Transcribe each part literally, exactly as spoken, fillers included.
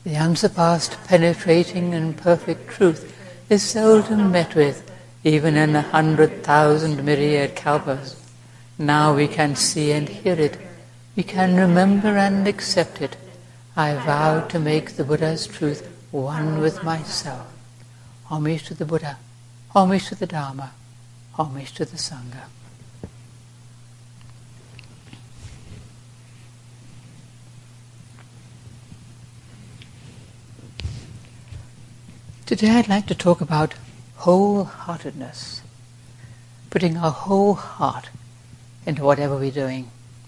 The unsurpassed, penetrating and perfect truth is seldom met with, even in a hundred thousand myriad kalpas. Now we can see and hear it. We can remember and accept it. I vow to make the Buddha's truth one with myself. Homage to the Buddha, homage to the Dharma, homage to the Sangha. Today I'd like to talk about wholeheartedness, putting our whole heart into whatever we're doing.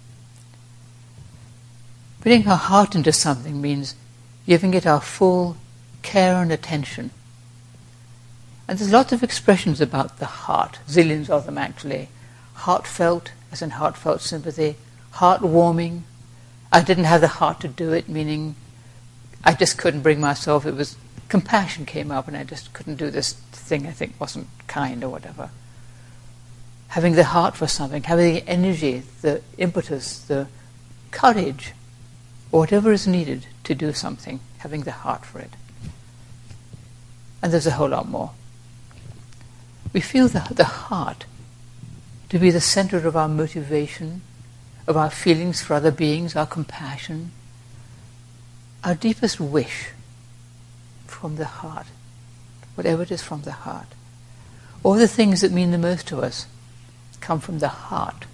Putting our heart into something means giving it our full care and attention. And there's lots of expressions about the heart, zillions of them actually. Heartfelt, as in heartfelt sympathy, heartwarming. I didn't have the heart to do it, meaning I just couldn't bring myself. It was compassion came up and I just couldn't do this thing I think wasn't kind or whatever. Having the heart for something, having the energy, the impetus, the courage, or whatever is needed to do something, having the heart for it. And there's a whole lot more. We feel the, the heart to be the center of our motivation, of our feelings for other beings, our compassion, our deepest wish from the heart, whatever it is from the heart. All the things that mean the most to us come from the heart.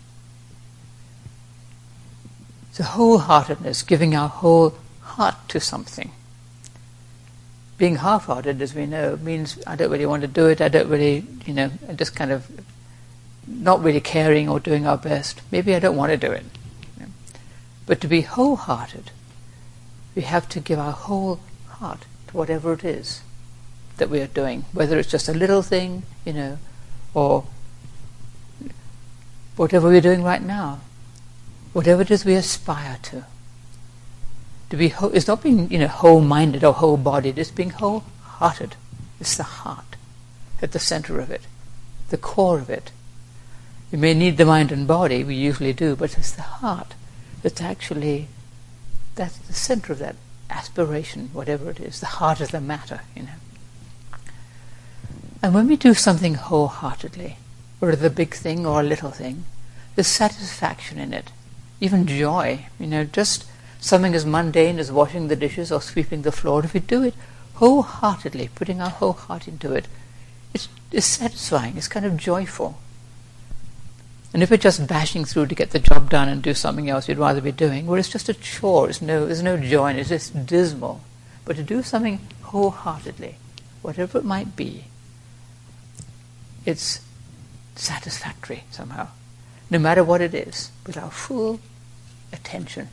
So wholeheartedness, giving our whole heart to something. Being half-hearted, as we know, means I don't really want to do it, I don't really, you know, I'm just kind of not really caring or doing our best. Maybe I don't want to do it. You know. But to be wholehearted, we have to give our whole heart to whatever it is that we are doing, whether it's just a little thing, you know, or whatever we're doing right now, whatever it is we aspire to. To be whole, it's not being, you know, whole-minded or whole-bodied, it's being whole-hearted. It's the heart at the center of it, the core of it. We may need the mind and body, we usually do, but it's the heart that's actually, that's the center of that aspiration, whatever it is, the heart of the matter, you know. And when we do something wholeheartedly, whether a big thing or a little thing, there's satisfaction in it, even joy, you know, just something as mundane as washing the dishes or sweeping the floor. If we do it wholeheartedly, putting our whole heart into it, it's, it's satisfying, it's kind of joyful. And if we're just bashing through to get the job done and do something else you'd rather be doing, well, it's just a chore, it's no, there's no joy in it, it's just dismal. But to do something wholeheartedly, whatever it might be, it's satisfactory somehow, no matter what it is, with our full attention.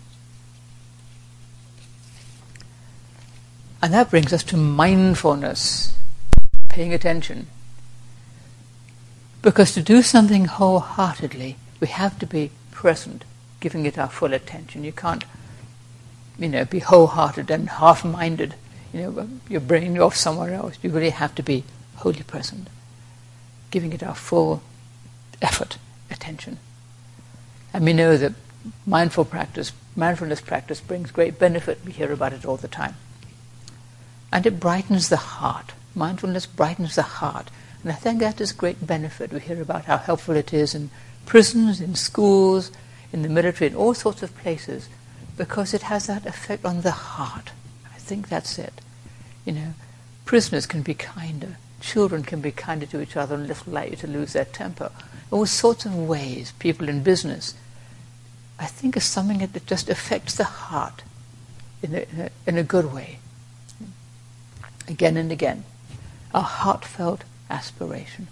And that brings us to mindfulness, paying attention. Because to do something wholeheartedly, we have to be present, giving it our full attention. You can't, you know, be wholehearted and half-minded, you know, your brain off somewhere else. You really have to be wholly present, giving it our full effort, attention. And we know that mindful practice, mindfulness practice brings great benefit. We hear about it all the time. And it brightens the heart. Mindfulness brightens the heart. And I think that is great benefit. We hear about how helpful it is in prisons, in schools, in the military, in all sorts of places, because it has that effect on the heart. I think that's it. You know, prisoners can be kinder. Children can be kinder to each other and less likely to lose their temper. All sorts of ways. People in business. I think it's something that just affects the heart in a, in a, in a good way. Again and again. A heartfelt aspiration.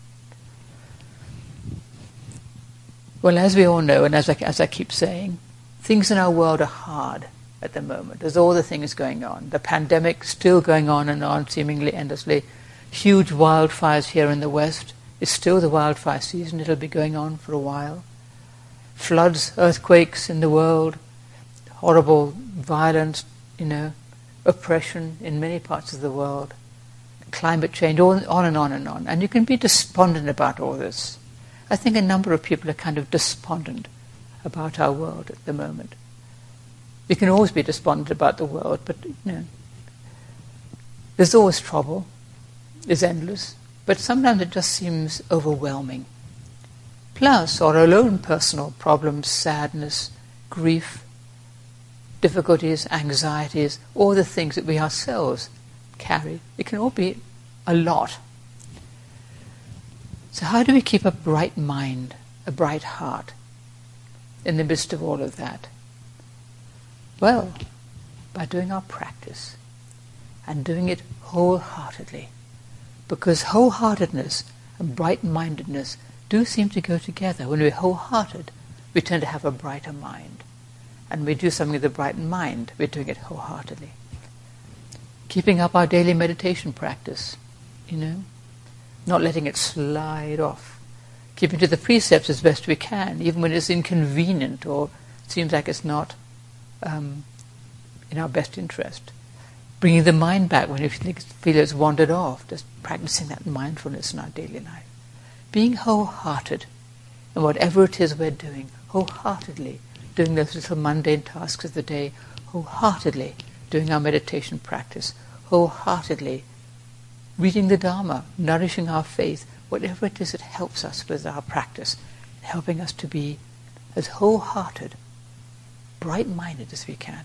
Well, as we all know, and as I, as I keep saying, things in our world are hard at the moment. There's all the things going on. The pandemic still going on and on, seemingly endlessly. Huge wildfires here in the West. It's still the wildfire season. It'll be going on for a while. Floods, earthquakes in the world. Horrible violence, you know, oppression in many parts of the world. Climate change, all, on and on and on. And you can be despondent about all this. I think a number of people are kind of despondent about our world at the moment. You can always be despondent about the world, but you know, There's always trouble. It's endless. But sometimes it just seems overwhelming. Plus, our own personal problems, sadness, grief, difficulties, anxieties, all the things that we ourselves carry. It can all be a lot. So how do we keep a bright mind, a bright heart, in the midst of all of that? Well, by doing our practice, and doing it wholeheartedly. Because wholeheartedness and bright-mindedness do seem to go together. When we're wholehearted, we tend to have a brighter mind. And we do something with a bright mind, we're doing it wholeheartedly. Keeping up our daily meditation practice, you know, not letting it slide off. Keeping to the precepts as best we can, even when it's inconvenient or seems like it's not um, in our best interest. Bringing the mind back when you feel it's wandered off, just practicing that mindfulness in our daily life. Being wholehearted in whatever it is we're doing, wholeheartedly doing those little mundane tasks of the day, wholeheartedly doing our meditation practice, wholeheartedly reading the Dharma, nourishing our faith, whatever it is that helps us with our practice, helping us to be as wholehearted, bright-minded as we can.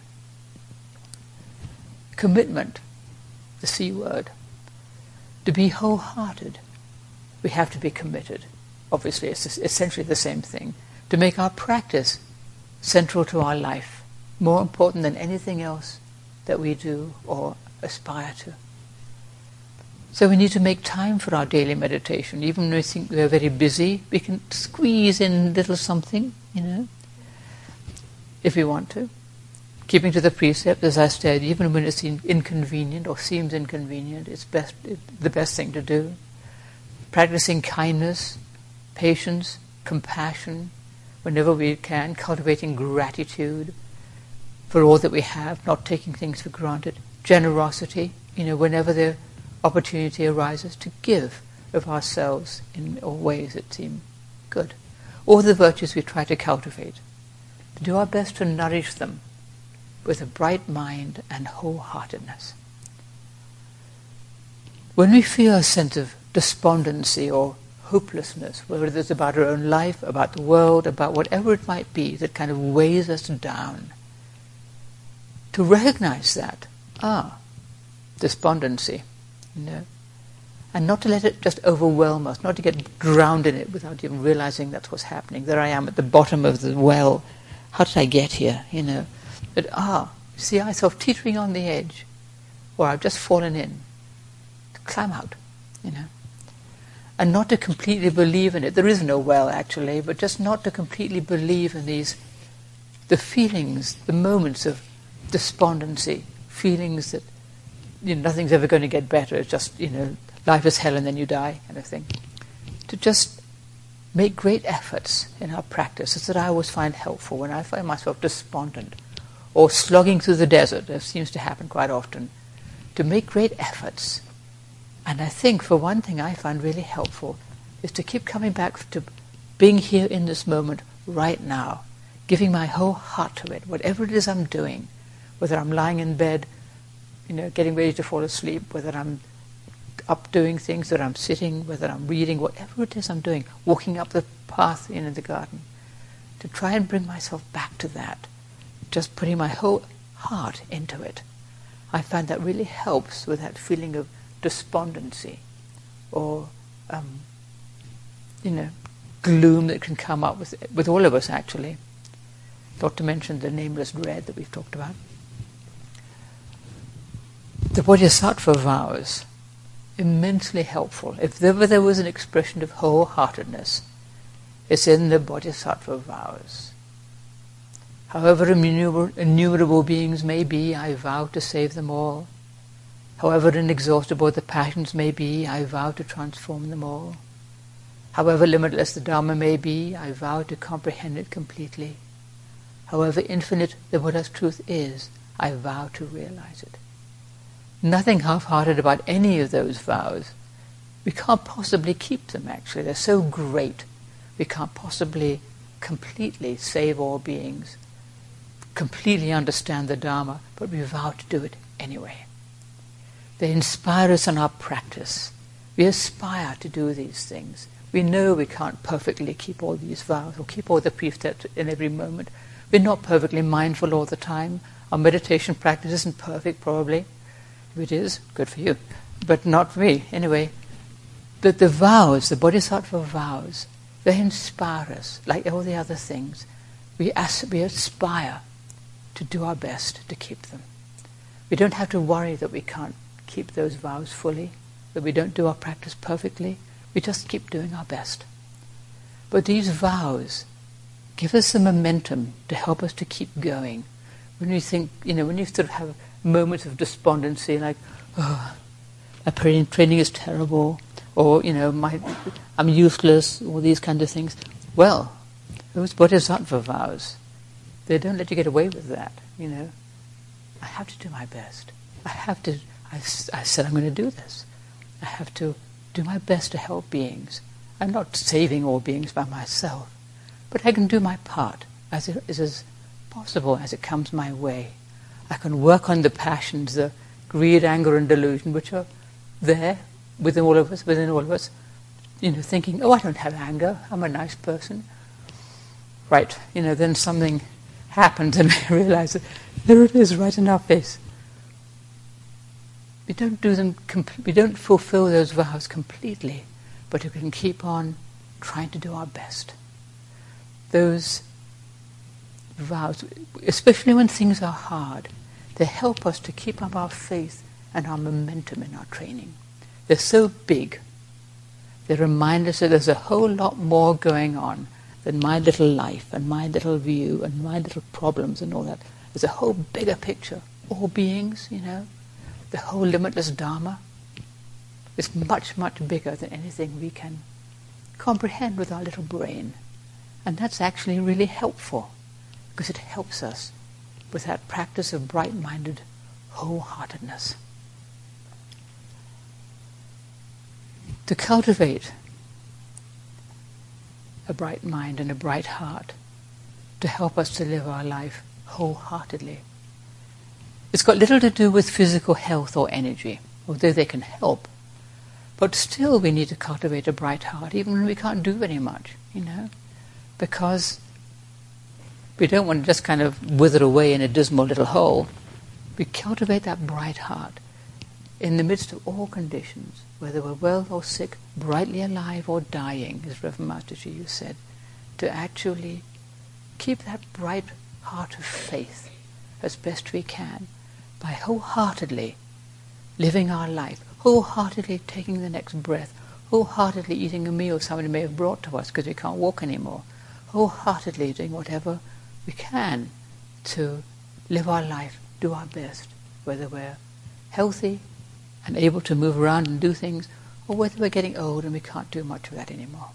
Commitment, the C word. To be wholehearted, we have to be committed. Obviously, it's essentially the same thing. To make our practice central to our life, more important than anything else that we do or aspire to. So we need to make time for our daily meditation. Even when we think we're very busy, we can squeeze in a little something, you know, if we want to. Keeping to the precept, as I said, even when it's in- inconvenient or seems inconvenient, it's best it, the best thing to do. Practicing kindness, patience, compassion, whenever we can, cultivating gratitude for all that we have, not taking things for granted, generosity, you know, whenever the opportunity arises, to give of ourselves in all ways that seem good. All the virtues we try to cultivate, to do our best to nourish them with a bright mind and wholeheartedness. When we feel a sense of despondency or hopelessness, whether it's about our own life, about the world, about whatever it might be that kind of weighs us down, to recognize that, ah, despondency, you know, and not to let it just overwhelm us, not to get drowned in it without even realizing that's what's happening. There I am at the bottom of the well. How did I get here, you know? But, ah, see myself teetering on the edge, or I've just fallen in. To climb out, you know. And not to completely believe in it. There is no well, actually, but just not to completely believe in these, the feelings, the moments of despondency, feelings that, you know, nothing's ever going to get better. It's just, you know, life is hell and then you die, kind of thing. To just make great efforts in our practice. It's that I always find helpful when I find myself despondent or slogging through the desert, that seems to happen quite often, to make great efforts. And I think, for one thing, I find really helpful is to keep coming back to being here in this moment right now, giving my whole heart to it, whatever it is I'm doing, whether I'm lying in bed, you know, getting ready to fall asleep, whether I'm up doing things, whether I'm sitting, whether I'm reading, whatever it is I'm doing, walking up the path in the garden, to try and bring myself back to that, just putting my whole heart into it. I find that really helps with that feeling of despondency or, um, you know, gloom that can come up with with all of us, actually. Not to mention the nameless dread that we've talked about. The Bodhisattva vows, immensely helpful. If ever there was an expression of wholeheartedness, it's in the Bodhisattva vows. However innumerable beings may be, I vow to save them all. However inexhaustible the passions may be, I vow to transform them all. However limitless the Dharma may be, I vow to comprehend it completely. However infinite the Buddha's truth is, I vow to realize it. Nothing half-hearted about any of those vows. We can't possibly keep them, actually. They're so great. We can't possibly completely save all beings, completely understand the Dharma, but we vow to do it anyway. They inspire us in our practice. We aspire to do these things. We know we can't perfectly keep all these vows or keep all the precepts in every moment. We're not perfectly mindful all the time. Our meditation practice isn't perfect, probably. If it is, good for you. But not for me. Anyway, but the vows, the Bodhisattva vows, they inspire us, like all the other things. We, as- we aspire to do our best to keep them. We don't have to worry that we can't keep those vows fully, that we don't do our practice perfectly. We just keep doing our best. But these vows give us the momentum to help us to keep going. When we think, you know, when you sort of have moments of despondency, like, oh, my training is terrible, or, you know, my, I'm useless, all these kind of things. Well, those Bodhisattva vows, they don't let you get away with that, you know. I have to do my best. I have to, I, I said I'm going to do this. I have to do my best to help beings. I'm not saving all beings by myself, but I can do my part as it is as possible as it comes my way. I can work on the passions, the greed, anger, and delusion, which are there within all of us, within all of us. You know, thinking, oh, I don't have anger. I'm a nice person. Right. You know, then something happens and we realize that there it is, right in our face. We don't do them. Com- we don't fulfill those vows completely, but we can keep on trying to do our best. Those vows, especially when things are hard, they help us to keep up our faith and our momentum in our training. They're so big. They remind us that there's a whole lot more going on than my little life and my little view and my little problems and all that. There's a whole bigger picture. All beings, you know, the whole limitless Dharma is much, much bigger than anything we can comprehend with our little brain. And that's actually really helpful, because it helps us with that practice of bright-minded wholeheartedness. To cultivate a bright mind and a bright heart, to help us to live our life wholeheartedly. It's got little to do with physical health or energy, although they can help. But still we need to cultivate a bright heart, even when we can't do very much, you know, because we don't want to just kind of wither away in a dismal little hole. We cultivate that bright heart in the midst of all conditions, whether we're well or sick, brightly alive or dying, as Reverend Master Ji said, to actually keep that bright heart of faith as best we can by wholeheartedly living our life, wholeheartedly taking the next breath, wholeheartedly eating a meal somebody may have brought to us because we can't walk anymore, wholeheartedly doing whatever we can to live our life, do our best, whether we're healthy and able to move around and do things, or whether we're getting old and we can't do much of that anymore.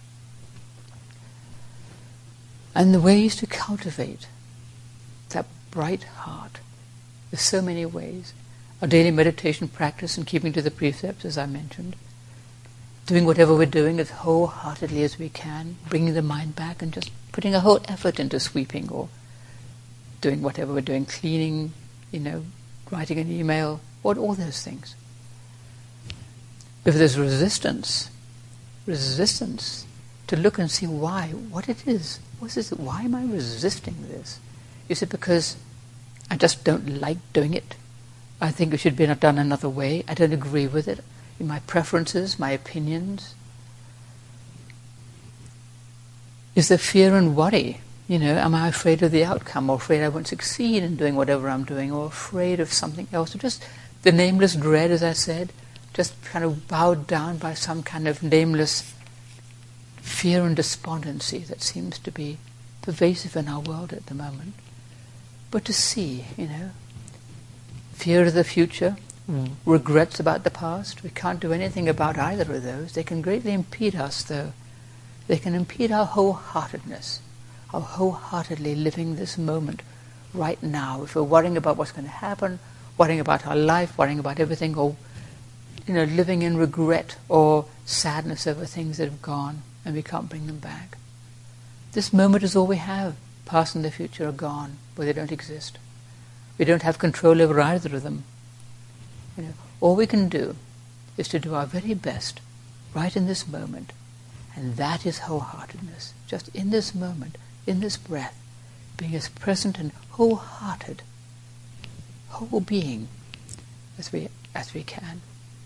And the ways to cultivate that bright heart, there's so many ways. Our daily meditation practice and keeping to the precepts, as I mentioned. Doing whatever we're doing as wholeheartedly as we can, bringing the mind back and just putting a whole effort into sweeping or doing whatever we're doing, cleaning, you know, writing an email, or all those things. If there's resistance, resistance to look and see why, what it is. What is it? Why am I resisting this? Is it because I just don't like doing it? I think it should be done another way. I don't agree with it. In my preferences, my opinions. Is there fear and worry? You know, am I afraid of the outcome, or afraid I won't succeed in doing whatever I'm doing, or afraid of something else, or just the nameless dread, as I said, just kind of bowed down by some kind of nameless fear and despondency that seems to be pervasive in our world at the moment. But to see, you know, fear of the future, mm. regrets about the past, we can't do anything about either of those. They can greatly impede us, though. They can impede our wholeheartedness, our wholeheartedly living this moment right now. If we're worrying about what's going to happen, worrying about our life, worrying about everything, or, you know, living in regret or sadness over things that have gone and we can't bring them back. This moment is all we have. Past and the future are gone, but they don't exist. We don't have control over either of them. You know, All we can do is to do our very best right in this moment. And that is wholeheartedness. Just in this moment, in this breath, being as present and wholehearted, whole being as we as we can.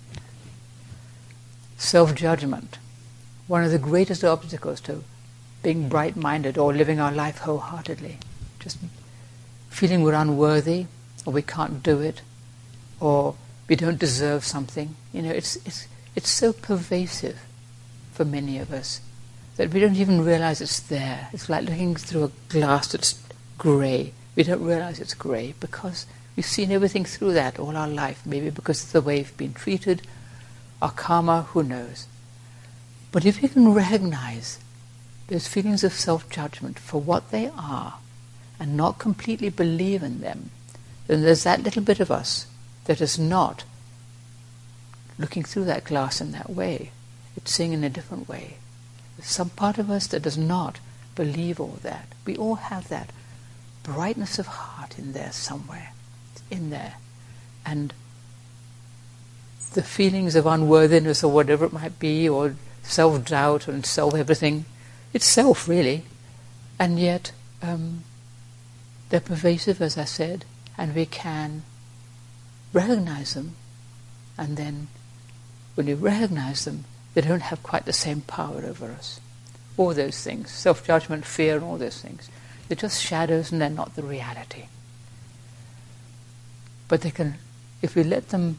Self-judgment, one of the greatest obstacles to being bright-minded or living our life wholeheartedly. Just feeling we're unworthy, or we can't do it, or we don't deserve something. You know, it's it's it's so pervasive for many of us that we don't even realize it's there. It's like looking through a glass that's grey. We don't realize it's grey because we've seen everything through that all our life, maybe because of the way we've been treated, our karma, who knows. But if you can recognize those feelings of self-judgment for what they are and not completely believe in them, then there's that little bit of us that is not looking through that glass in that way. It's seeing in a different way. There's some part of us that does not believe all that. We all have that brightness of heart in there somewhere. It's in there. And the feelings of unworthiness or whatever it might be, or self-doubt and self-everything, it's self really. And yet um, they're pervasive, as I said, and we can recognize them, and then when we recognize them, they don't have quite the same power over us. All those things, self-judgment, fear, and all those things, they're just shadows and they're not the reality. But they can, if we let them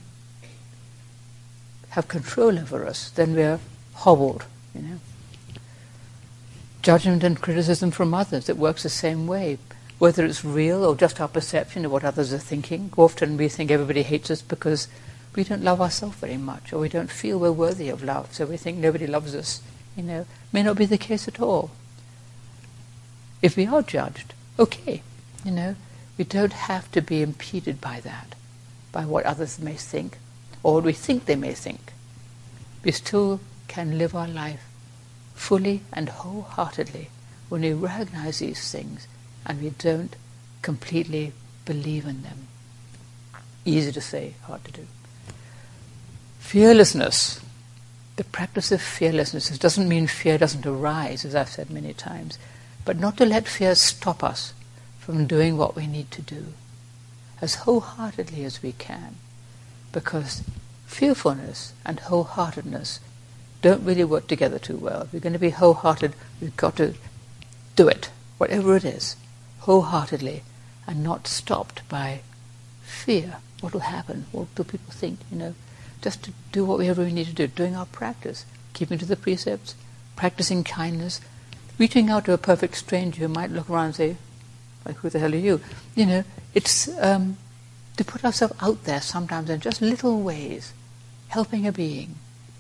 have control over us, then we're hobbled, you know. Judgment and criticism from others, it works the same way. Whether it's real or just our perception of what others are thinking. Often we think everybody hates us because we don't love ourselves very much, or we don't feel we're worthy of love, so we think nobody loves us. You know, may not be the case at all. If we are judged, okay, you know, we don't have to be impeded by that, by what others may think, or what we think they may think. We still can live our life fully and wholeheartedly when we recognize these things and we don't completely believe in them. Easy to say, hard to do. Fearlessness. The practice of fearlessness. It doesn't mean fear doesn't arise, as I've said many times, but not to let fear stop us from doing what we need to do as wholeheartedly as we can, because fearfulness and wholeheartedness don't really work together too well. If we're going to be wholehearted, we've got to do it, whatever it is, wholeheartedly, and not stopped by fear. What will happen? What do people think? You know, just to do whatever we need to do, doing our practice, keeping to the precepts, practicing kindness, reaching out to a perfect stranger who might look around and say, like, who the hell are you? You know, it's um, to put ourselves out there sometimes in just little ways, helping a being,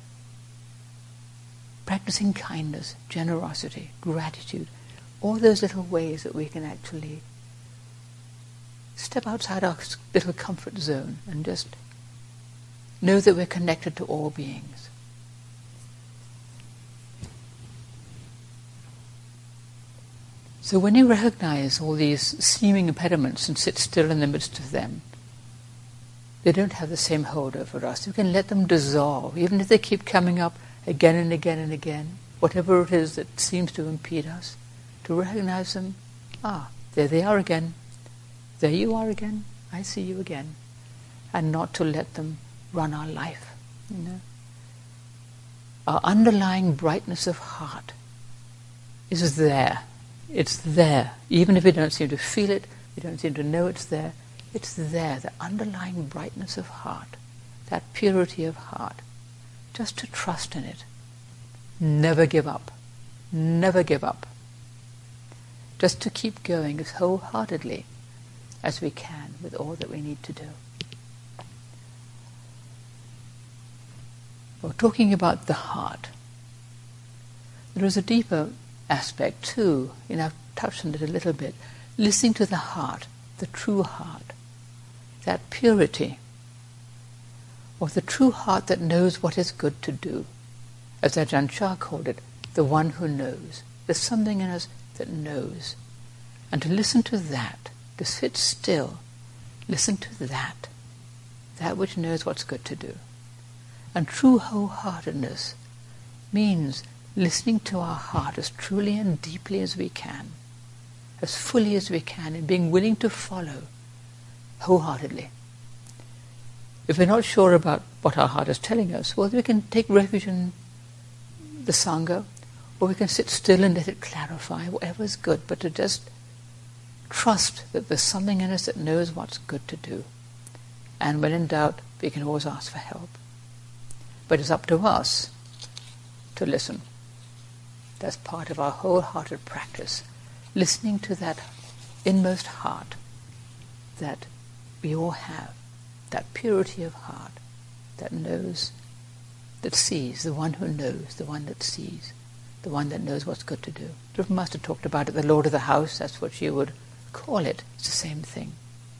practicing kindness, generosity, gratitude, all those little ways that we can actually step outside our little comfort zone and just know that we're connected to all beings. So when you recognize all these seeming impediments and sit still in the midst of them, they don't have the same hold over us. You can let them dissolve, even if they keep coming up again and again and again, whatever it is that seems to impede us, to recognize them. Ah, there they are again. There you are again. I see you again. And not to let them run our life, you know. Our underlying brightness of heart is there. It's there. Even if we don't seem to feel it, we don't seem to know it's there, it's there, the underlying brightness of heart, that purity of heart. Just to trust in it. Never give up. Never give up. Just to keep going as wholeheartedly as we can with all that we need to do. Well, talking about the heart, there is a deeper aspect too. You know, I've touched on it a little bit. Listening to the heart, the true heart, that purity, or the true heart that knows what is good to do. As Ajahn Chah called it, the one who knows. There's something in us that knows. And to listen to that, to sit still, listen to that, that which knows what's good to do. And true wholeheartedness means listening to our heart as truly and deeply as we can, as fully as we can, and being willing to follow wholeheartedly. If we're not sure about what our heart is telling us, well, we can take refuge in the Sangha, or we can sit still and let it clarify, whatever is good, but to just trust that there's something in us that knows what's good to do. And when in doubt, we can always ask for help. But it's up to us to listen. That's part of our wholehearted practice, listening to that inmost heart that we all have, that purity of heart that knows, that sees, the one who knows, the one that sees, the one that knows what's good to do. The Master talked about it, the Lord of the house, that's what you would call it. It's the same thing.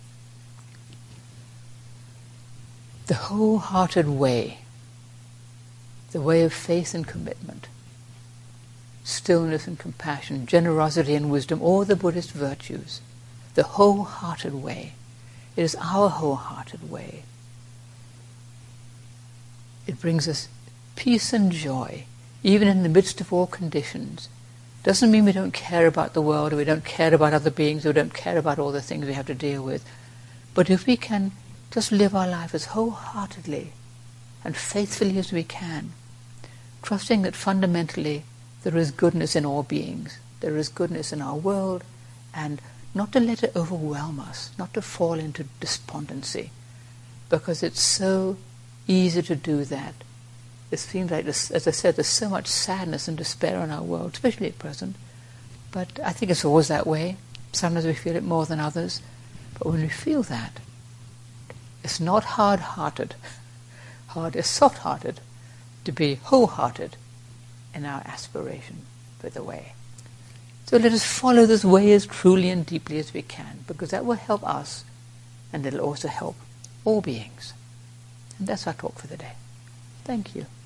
The wholehearted way, the way of faith and commitment, stillness and compassion, generosity and wisdom, all the Buddhist virtues, the wholehearted way. It is our wholehearted way. It brings us peace and joy, even in the midst of all conditions. Doesn't mean we don't care about the world, or we don't care about other beings, or we don't care about all the things we have to deal with. But if we can just live our life as wholeheartedly and faithfully as we can, trusting that fundamentally there is goodness in all beings, there is goodness in our world, and not to let it overwhelm us, not to fall into despondency, because it's so easy to do that. It seems like, this, as I said, there's so much sadness and despair in our world, especially at present. But I think it's always that way. Sometimes we feel it more than others. But when we feel that, it's not hard-hearted. Hard is soft-hearted. To be wholehearted in our aspiration for the way. So let us follow this way as truly and deeply as we can, because that will help us, and it'll also help all beings. And that's our talk for the day. Thank you.